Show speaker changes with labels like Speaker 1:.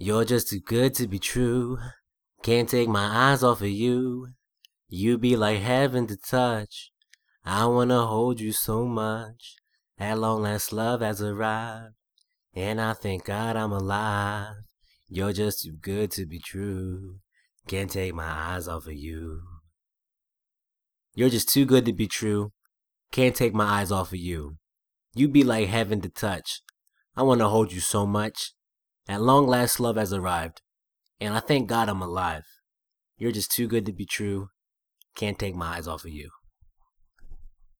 Speaker 1: You're just too good to be true. Can't take my eyes off of you. You be like heaven to touch. I wanna hold you so much. At long last love has arrived, and I thank God I'm alive. You're just too good to be true. Can't take my eyes off of you. You're just too good to be true. Can't take my eyes off of you. You be like heaven to touch. I wanna hold you so much. At long last love has arrived, and I thank God I'm alive. You're just too good to be true. Can't take my eyes off of you.